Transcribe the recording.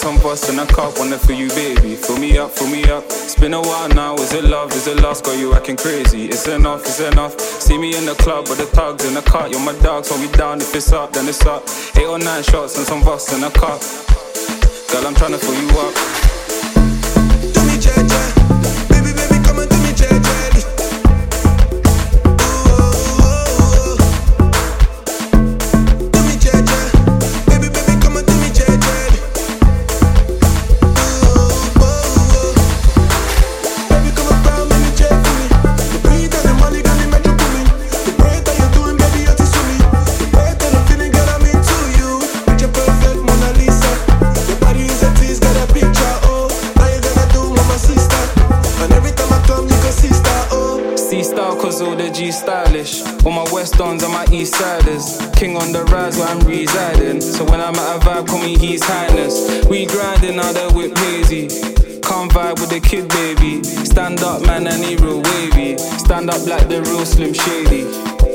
some bus in a cup, wanna feel you, baby. Fill me up, fill me up. It's been a while now, is it love, is it lost? Got you acting crazy, it's enough, it's enough. See me in the club with the thugs in the cut. You're my dog, hold me down, if it's up, then it's up. 8 or 9 shots and some bus in a cup. Girl, I'm tryna fill you up. Do me jeje, baby, baby, come and do me jeje. Do me jeje, baby, baby, come and do me jeje. Baby, come around, make me jet for me. The breed and the money, got the metro for me. The bread that you're doing, baby, you're to me. The bread that I'm feeling, girl, I'm into you. Picture perfect, Mona Lisa. Your body is a tease, got a picture, oh. Now you're gonna do my sister. And every time I come, you go sister, oh. C-style cause all the G stylish. All my West Dons and my East Siders. King on the rise where I'm residing. So when I'm at a vibe, call me His Highness. We grinding out there with Hazy. Come vibe with the kid, baby. Stand up, man, and he real wavy. Stand up like the real Slim Shady.